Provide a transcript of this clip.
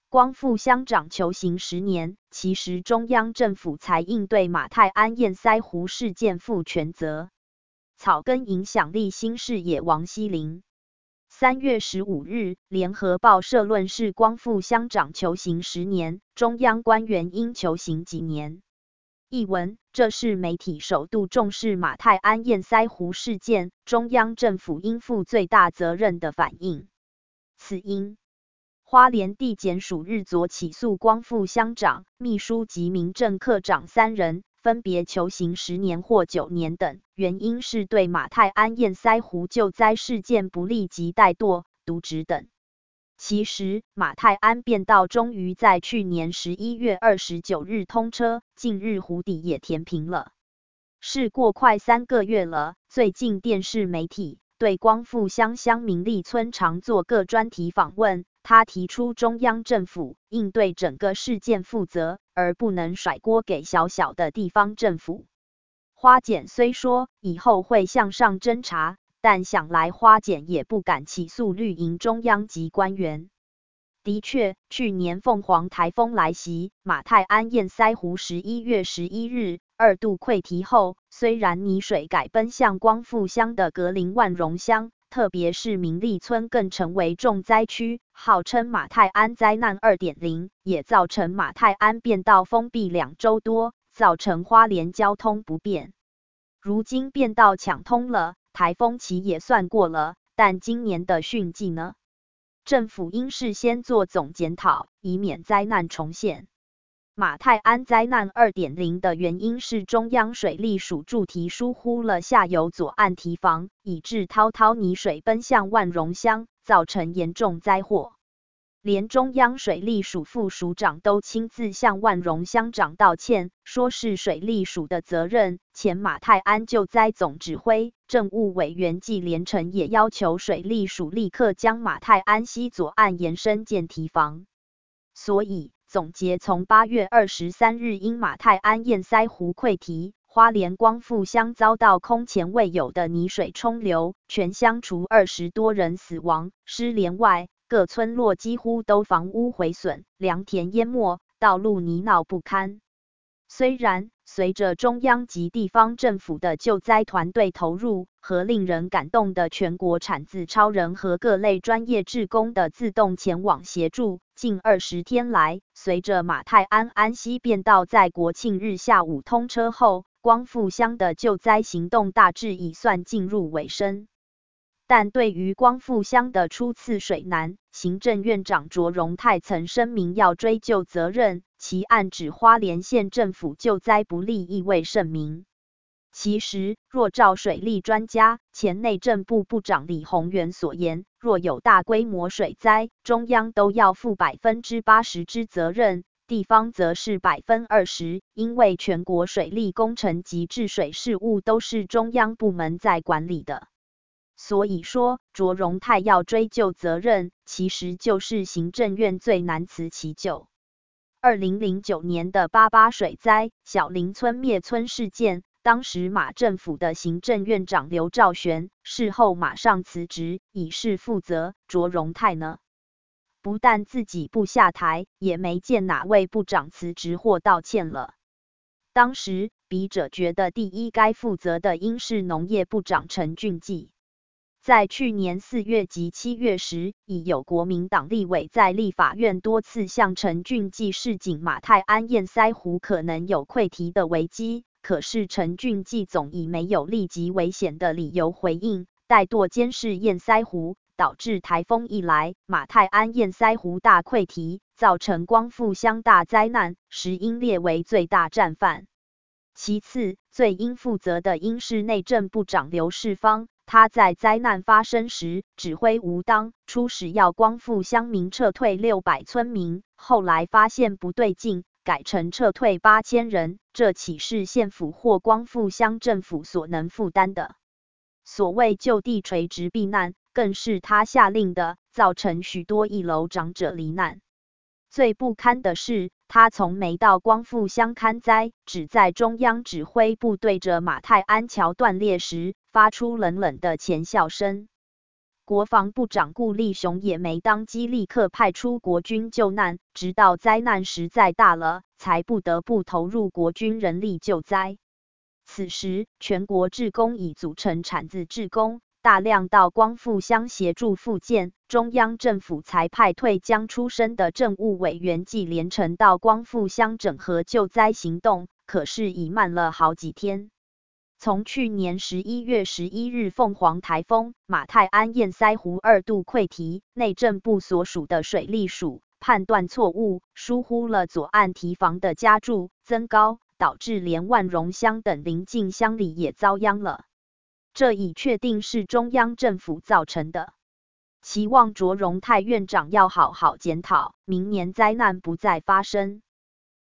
光复乡长求刑10年，其实中央政府才应对马泰安堰塞湖事件负全责。草根影响力新视野王锡林。3月15日，联合报社论是光复乡长求刑10年，中央官员应求刑几年。译文：这是媒体首度重视马泰安堰塞湖事件，中央政府应负最大责任的反应。此因花莲地检署日昨起诉光复乡长、秘书及民政科长3人，分别求刑10年或9年等，原因是对马泰安堰塞湖救灾事件不力及怠惰、渎职等。其实，马泰安便道终于在去年11月29日通车，近日湖底也填平了。事过快3个月了，最近电视媒体对光复乡乡民立村常做各专题访问，他提出中央政府应对整个事件负责，而不能甩锅给小小的地方政府。花检虽说以后会向上侦查，但想来花检也不敢起诉绿营中央级官员。的确，去年凤凰台风来袭，马泰安堰塞湖11月11日2度溃堤后，虽然泥水改奔向光复乡的格林万荣乡，特别是民立村更成为重灾区，号称马泰安灾难 2.0， 也造成马泰安便道封闭2周多，造成花莲交通不便。如今便道抢通了，台风期也算过了，但今年的汛季呢？政府应事先做总检讨，以免灾难重现。马泰安灾难 2.0 的原因是中央水利署筑堤疏忽了下游左岸堤防，以致滔滔泥水奔向万荣乡，造成严重灾祸。连中央水利署副署长都亲自向万荣乡长道歉，说是水利署的责任。前马泰安救灾总指挥、政务委员纪连成也要求水利署立刻将马泰安西左岸延伸建堤防。所以，总结从8月23日因马泰安堰塞湖溃堤，花莲光复乡遭到空前未有的泥水冲流，全乡除20多人死亡、失联外，各村落几乎都房屋毁损，良田淹没，道路泥淖不堪。虽然随着中央及地方政府的救灾团队投入和令人感动的全国产自超人和各类专业志工的自动前往协助，近20天来，随着马泰安安溪便道在国庆日下午通车后，光复乡的救灾行动大致已算进入尾声。但对于光复乡的初次水难，行政院长卓荣泰曾声明要追究责任，其暗指花莲县政府救灾不力，意味甚明。其实，若照水利专家、前内政部部长李鸿源所言，若有大规模水灾，中央都要负80%之责任，地方则是20%，因为全国水利工程及治水事务都是中央部门在管理的。所以说，卓荣泰要追究责任，其实就是行政院最难辞其咎。2009年的88水灾、小林村灭村事件，当时马政府的行政院长刘兆玄事后马上辞职，以示负责。卓荣泰呢，不但自己不下台，也没见哪位部长辞职或道歉了。当时，笔者觉得第一该负责的应是农业部长陈俊记。在去年4月及7月时，已有国民党立委在立法院多次向陈俊记示警马泰安堰塞湖可能有溃堤的危机，可是陈俊记总以没有立即危险的理由回应，怠惰监视堰塞湖，导致台风一来，马泰安堰塞湖大溃堤，造成光复乡大灾难，实应列为最大战犯。其次，最应负责的应是内政部长刘世芳。他在灾难发生时指挥无当，初始要光复乡民撤退600村民，后来发现不对劲，改成撤退8000人，这岂是县府或光复乡政府所能负担的？所谓就地垂直避难，更是他下令的，造成许多一楼长者罹难。最不堪的是，他从没到光复乡勘灾，只在中央指挥部对着马泰安桥断裂时，发出冷冷的前笑声。 国防部长顾立雄也没当机立刻派出国军救难，直到灾难实在大了，才不得不投入国军人力救灾。此时，全国志工已组成产子志工，大量到光复乡协助复建，中央政府才派退江出身的政务委员纪连成到光复乡整合救灾行动，可是已慢了好几天。从去年11月11日凤凰台风马泰安堰塞湖2度溃堤，内政部所属的水利署判断错误，疏忽了左岸堤防的加筑增高，导致连万荣乡等邻近乡里也遭殃了。这已确定是中央政府造成的，期望卓荣泰院长要好好检讨，明年灾难不再发生。